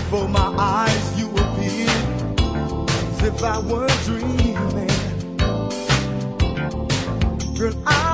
before my eyes you appeared, as if I were dreaming. Girl,